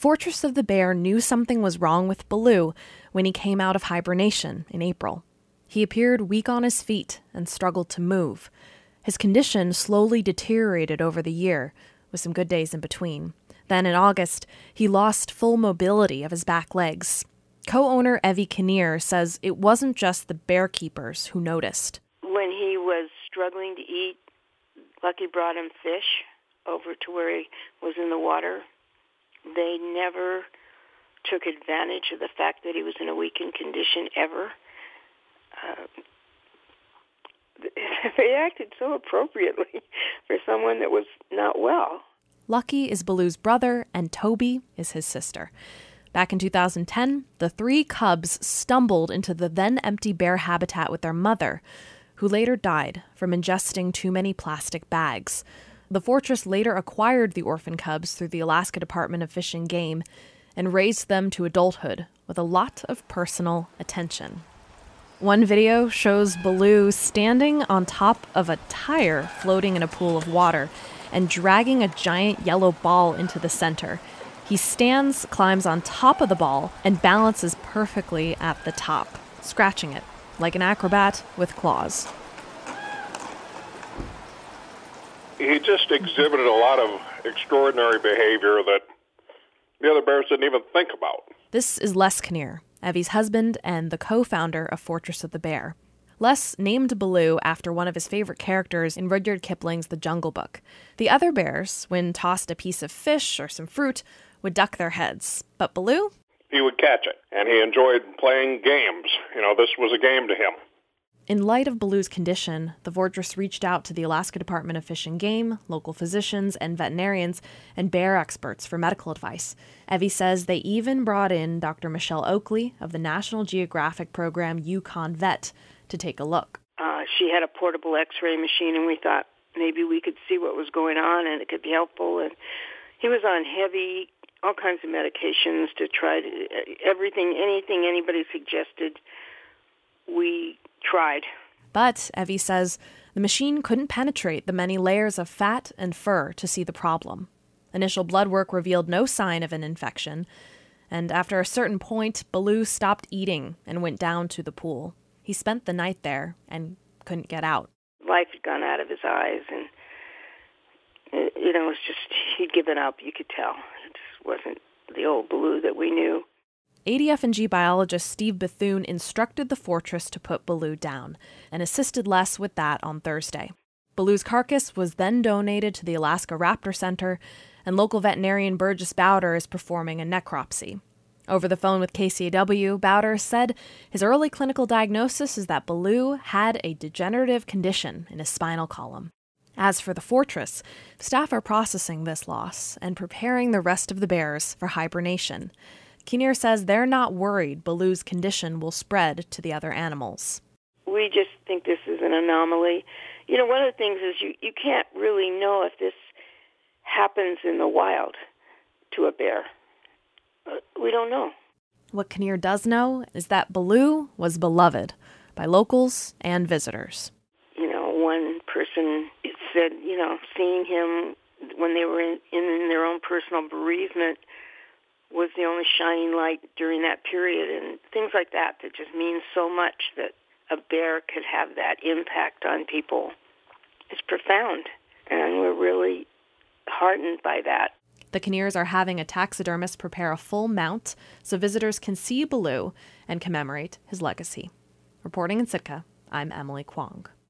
Fortress of the Bear knew something was wrong with Baloo when he came out of hibernation in April. He appeared weak on his feet and struggled to move. His condition slowly deteriorated over the year, with some good days in between. Then in August, he lost full mobility of his back legs. Co-owner Evie Kinnear says it wasn't just the bear keepers who noticed. When he was struggling to eat, Lucky brought him fish over to where he was in the water. They never took advantage of the fact that he was in a weakened condition ever. They acted so appropriately for someone that was not well. Lucky is Baloo's brother, and Toby is his sister. Back in 2010, the three cubs stumbled into the then-empty bear habitat with their mother, who later died from ingesting too many plastic bags. The Fortress later acquired the orphan cubs through the Alaska Department of Fish and Game and raised them to adulthood with a lot of personal attention. One video shows Baloo standing on top of a tire floating in a pool of water and dragging a giant yellow ball into the center. He stands, climbs on top of the ball, and balances perfectly at the top, scratching it like an acrobat with claws. He just exhibited a lot of extraordinary behavior that the other bears didn't even think about. This is Les Kinnear, Evie's husband and the co-founder of Fortress of the Bear. Les named Baloo after one of his favorite characters in Rudyard Kipling's The Jungle Book. The other bears, when tossed a piece of fish or some fruit, would duck their heads. But Baloo? He would catch it, and he enjoyed playing games. This was a game to him. In light of Baloo's condition, the Fortress reached out to the Alaska Department of Fish and Game, local physicians and veterinarians, and bear experts for medical advice. Evie says they even brought in Dr. Michelle Oakley of the National Geographic program Yukon Vet to take a look. She had a portable x-ray machine, and we thought maybe we could see what was going on and it could be helpful. And he was on all kinds of medications to try anything anybody suggested, we tried. But, Evie says, the machine couldn't penetrate the many layers of fat and fur to see the problem. Initial blood work revealed no sign of an infection, and after a certain point, Baloo stopped eating and went down to the pool. He spent the night there and couldn't get out. Life had gone out of his eyes, and it was just, he'd given up, you could tell. It just wasn't the old Baloo that we knew. ADF&G biologist Steve Bethune instructed the Fortress to put Baloo down and assisted Les with that on Thursday. Baloo's carcass was then donated to the Alaska Raptor Center, and local veterinarian Burgess Bowder is performing a necropsy. Over the phone with KCAW, Bowder said his early clinical diagnosis is that Baloo had a degenerative condition in his spinal column. As for the Fortress, staff are processing this loss and preparing the rest of the bears for hibernation. Kinnear says they're not worried Baloo's condition will spread to the other animals. We just think this is an anomaly. One of the things is you can't really know if this happens in the wild to a bear. We don't know. What Kinnear does know is that Baloo was beloved by locals and visitors. One person said, seeing him when they were in their own personal bereavement was the only shining light during that period, and things like that just means so much that a bear could have that impact on people. It's profound, and we're really heartened by that. The Kinnears are having a taxidermist prepare a full mount so visitors can see Baloo and commemorate his legacy. Reporting in Sitka, I'm Emily Kwong.